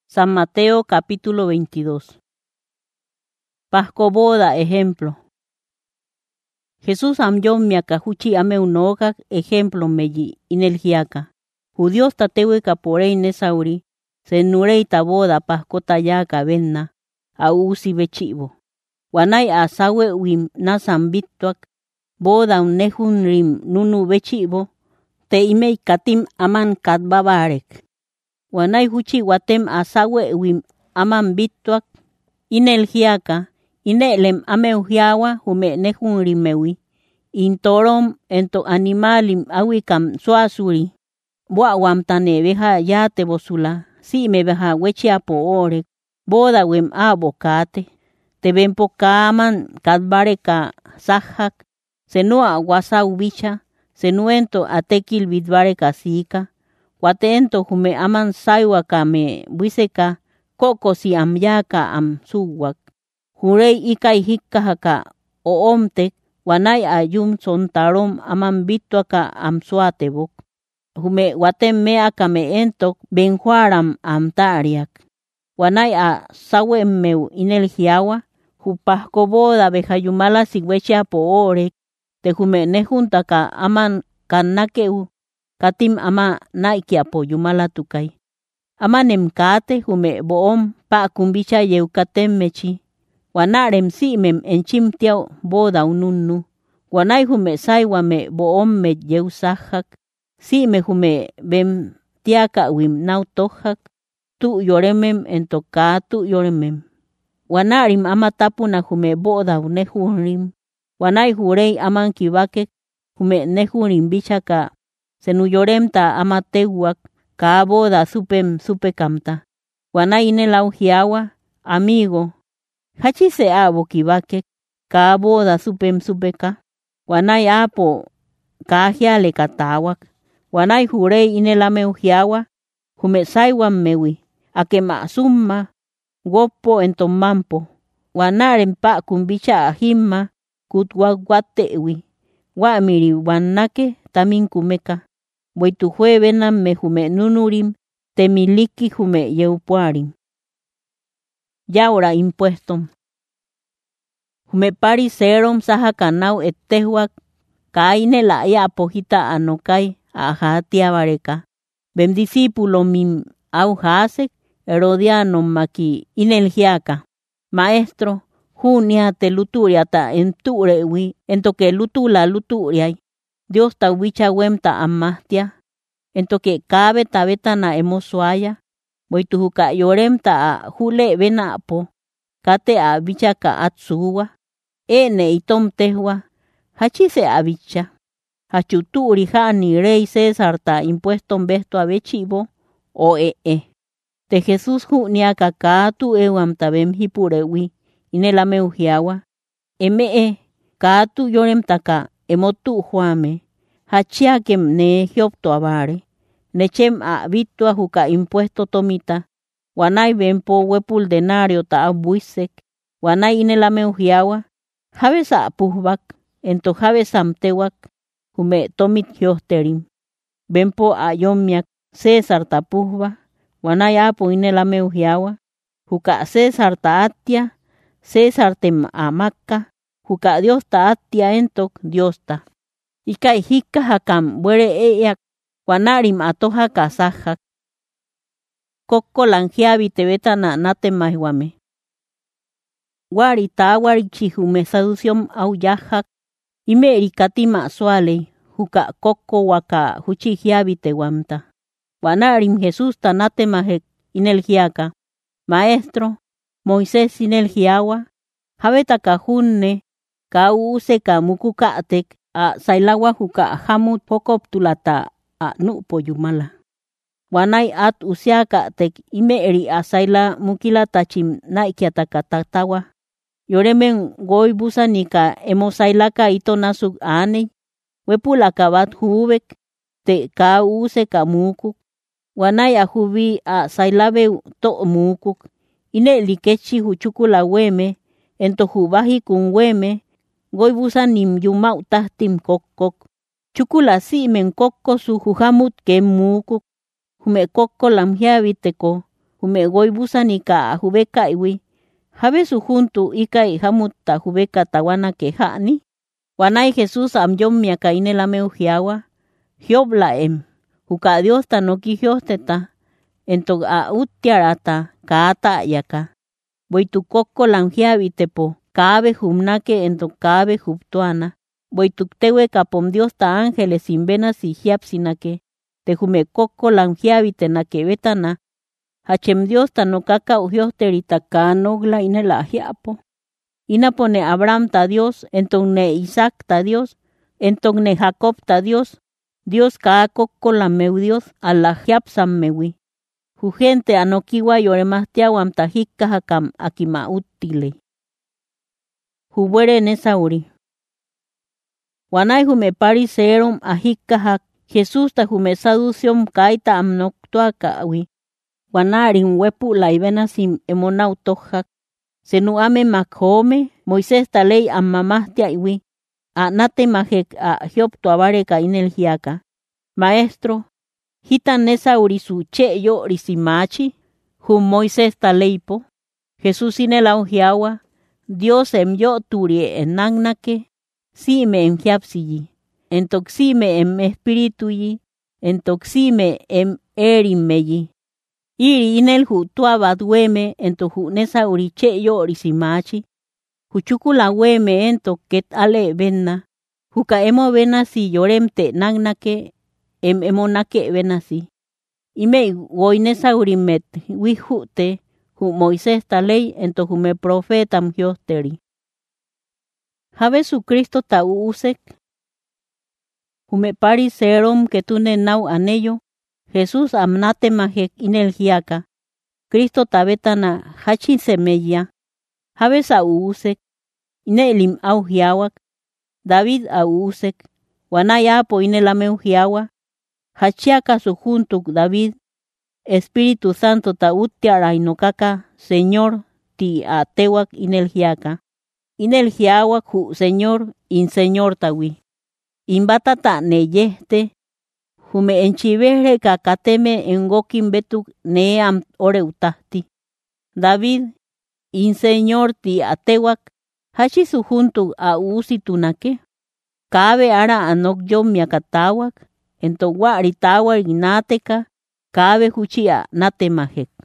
San Mateo capítulo 22. Pasco boda ejemplo. Jesús amyom miaka huchi ame unogak ejemplo meyi inelgiaka. Judíos tatewe kaporei nesauri, se nurei taboda pasco tayaka venna, a usi bechivo. Wanai asawe wim nasam bituak, boda unehun rim nunu bechivo, te imei katim aman katbabarek. Wanai huchi watem asawe wim aman bituak, inelgiaka, inelem ameuhiawa hume nehun rimewi, intorom ento animalim awikam suasuri, buawam tane beha yate bosula, si me beha wechiapo ore, boda wem abokate, te bempo kaman katbareka sahak, senua wasa ubicha, senuento atekil bidbareka sika, watento hume aman saiwaka me buiseka, koko si amyaka am suwak. Hurei ikai hikkahaka o omtek, wanai ayum sontarom aman bituaka am suatebok. Hume watem meaka me entok benjuaram am tariak. Wanai a sawemmeu inelgiawa, hupahko boda behayumala sigwechia po orek, te hume nejuntaka aman kannakeu, katim ama naikia po yumala tukai. Amanem kate hume boom pa kumbicha yeukatem mechi. Wanarem simem enchimtiao boda ununnu. Wanai hume saiwame boom me yeusahak. Sime hume bem tiaka wim nautohak. Tu yoremem entoka tu yoremem. Wanarim amatapuna hume boda unehurim. Wanai hurei aman kibakek hume nehurim bichaka. Senu yoremta amatewak. Ka boda supekamta. Wanai inelau hiawa, amigo. Hachi se abo kibake, ka boda supeka. Wanai apo, ka hiale katawak. Wanai hurei inelameu hiawa, humesaiwan mewi. Akema summa, gopo entomampo. Wanarem pa kumbicha ahimma, kutwaguatewi. Wamiri wanake tamin kumeka. Boitu jue benam me hume nunurim, temiliki hume yeupuarim. Yaura impuestom. Hume pariserom saha kanau etehuak, kaine la ya pojita anokai ahatia bareka. Bem discípulo mim auhasek, Herodiano maki inelgiaka. Maestro, junia te luturiata enturewi, entoque lutula luturiai. Dios ta wicha wemta amastia, entoque cabe tabetana emosuaya, boituhuka yoremta a hule benapo, kate a bichaka atsuwa, ene itom tehua, hachise a bicha, hachuturi hani rey César ta impueston besto a bechivo, o Te Jesús juniaka ka tu ewam tabem hipurewi, inelameuhiawa, ka tu yoremtaka, emotu juame, hachiakem ne hiopto abare, nechem a vitua juka impuesto tomita, wanai bempo wepul denario ta abuisek, wanai inelameuhiawa, javesa puhbak, ento javesam tewak, hume tomit hiosterim, bempo a yomiak, César ta puhba, wanai apo inelameuhiawa, juka César ta atia, César tem amaka, juka Dios ta atia entok Dios ta. Ikai hika hakam buere eyak, wanarim atoha kasahak. Koko langiabi tebetana natemahwame. Wari ta wari chihume sadusiom au yahak, imeri katima suale, juka koko waka huchihiabi tewamta. Wanarim Jesús ta natemahek inelgiaka. Maestro, Moisés inelgiawa, habeta kahunne, ka use ka mukukatek, a sailawa huka hamut pokoptulata a nupo yumala. Wanai at usiaka tek imeeri a saila mukilata chim naikiataka tatawa. Yoremen goy busanika emosailaka ito nasuk ane. Wepulaka bat hubek te ka use ka mukuk. Wanai a hubi a sailabe to mukuk. Ine likechi huchukula weme, ento hubahi kun weme, goy busanim yumau tahtim kokok. Chukula si men kokko su huhamut ke mukuk. Hume kokko lamhiabiteko, Hume goibusani ka hubeka iwi. Habe su juntu ikai hamutta hubeka tawana ke hani. Wanai Jesús amyom miaka inelameu hiawa. Hiobla Huka Dios ta no kihiosteta. Entok a utiarata kaata yaka. Boitu koko langiavi tepo. Kaabe humnake entok kaabe huptuana. Boituk tewe kapom Dios ta ángeles inbena si hiapsinake. Te hume koko langiavi tenake betana. Hachem Dios ta no kaka uhiosterita ka nogla inela hiapo. Inapone Abraham ta Dios, entok ne Isaac ta Dios, entok ne Jacob ta Dios. Dios ka koko la meu Dios ala hiapsam mewi. Hu gente anokiwa yoremastiawam ta hikka hakam akima utile. Hubuere nesauri. Wanai hume pariserum ahikka hak Jesús ta hume saducium kaita amnoktuaka awi. Wanarin wepu laibena sim emonautohak. Senu ame makhome Moisés ta ley ammamastia iwi. Anate mahek a hiopto abareka inel hiaka. Maestro, hitan nesauri su che yo risimachi. Hum Moisés ta leipo. Jesús inela hiawa. Dios yo turie enagnake. Sime hiapsiyi. Entoxime espirituyi. Entoxime erimeyi. Iri inel tuaba dueme ento nesa uriche yo risimachi. Huchukula weme ento ket ale benna. Huka emo bena si yoremte nagnake emonake bena si. Ime woinesa urimet wihute hu Moisés ta ley ento hume profeta mhiosteri. Habe su Cristo ta usek. Hume pariserom que tune nau anello. Jesús amnate mahek inel hiaka. Cristo tabetana hachin semeya. Habes a usek. Inelim au hiawak. David a usek. Wanaya po inelameu hiawa. Hachiaka su juntuk David. Espíritu Santo ta utiara inokaka. Señor ti atewak inel hiaka. Inel hiawak hu Señor in Señor tawi. Inbatata neyeste. Hume enchivere kakateme engokin betuk neam ore utahti. David, in Señor ti atewak, hachi su juntu a usitunake. Kabe ara anok yom miakatawak, ento waritawak inateka, kabe huchia natemajek.